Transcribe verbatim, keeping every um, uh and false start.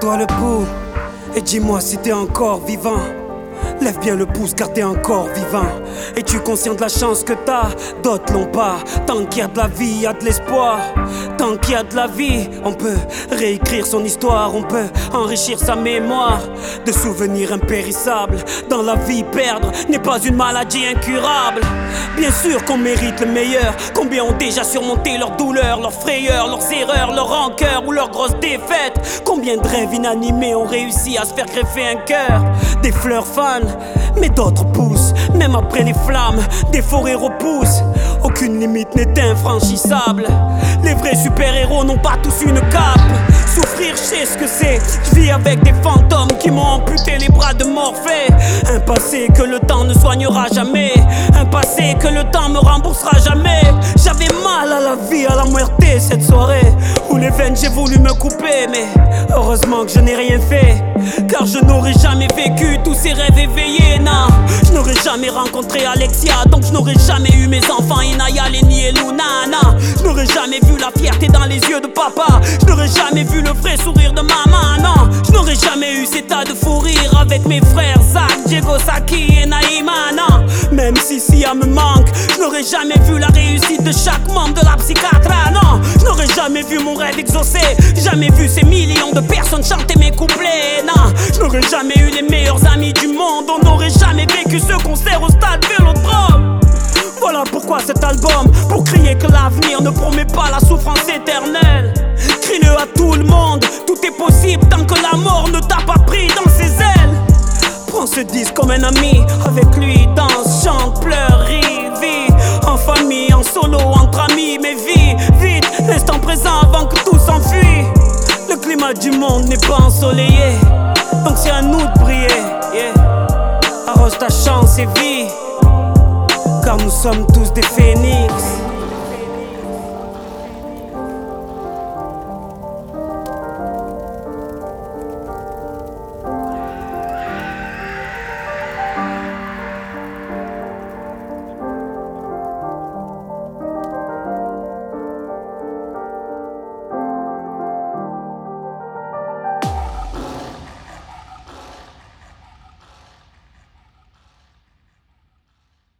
Lève-toi le pouls et dis-moi si t'es encore vivant. Lève bien le pouce car t'es encore vivant. Es-tu conscient de la chance que t'as? D'autres l'ont pas. Tant qu'il y a de la vie, y a de l'espoir. Tant qu'il y a de la vie, on peut réécrire son histoire. On peut enrichir sa mémoire de souvenirs impérissables. Dans la vie, perdre n'est pas une maladie incurable. Bien sûr qu'on mérite le meilleur. Combien ont déjà surmonté leurs douleurs, leurs frayeurs, leurs erreurs, leurs rancœurs ou leurs grosses défaites. Combien de rêves inanimés ont réussi à se faire greffer un cœur. Des fleurs fanent, mais d'autres poussent. Même après les flammes, des forêts repoussent. Aucune limite n'est infranchissable. Les vrais super-héros n'ont pas tous une cape. Souffrir, je sais ce que c'est. Je vis avec des fantômes qui m'ont amputé les bras de Morphée. Un passé que le temps ne soignera jamais. Un passé que le temps me remboursera jamais. J'avais mal à la vie, à la muerte cette soirée où les veines j'ai voulu me couper. Mais heureusement que je n'ai rien fait, car je n'aurais jamais vécu tous ces rêves éveillés. Non, je n'aurais jamais rencontré Alexia, donc je n'aurais jamais eu mes enfants Inaya, Lenny et Luna. Non, je n'aurais jamais vu la fierté dans les yeux de papa. Je n'aurais jamais vu le vrai sourire de maman. Non, je n'aurais jamais eu cet tas de fou rire avec mes frères Zach, Diego, Saki et Naïma. Non, même si Sia me manque, je n'aurais jamais vu la réussite de chaque membre de la psychiatre. Non, je n'aurais jamais vu mon rêve exaucé. Jamais vu ces millions de personnes chanter mes couplets. Non, je n'aurais jamais eu les meilleurs amis du monde. On n'aurait jamais vécu ce concert au stade Vélodrome. Voilà pourquoi cet album, pour crier que l'avenir ne promet pas la souffrance éternelle. Crie-le à tout le monde, tout est possible tant que la mort ne t'a pas pris dans ses ailes. Prends ce disque comme un ami, avec lui danse, chante, pleure, rit, vit. En famille, en solo, entre amis, mais vis vite l'instant présent avant que tout s'enfuit. Le climat du monde n'est pas ensoleillé, donc c'est à nous de briller, yeah. Arrose ta chance et vis, car nous sommes tous des phénix.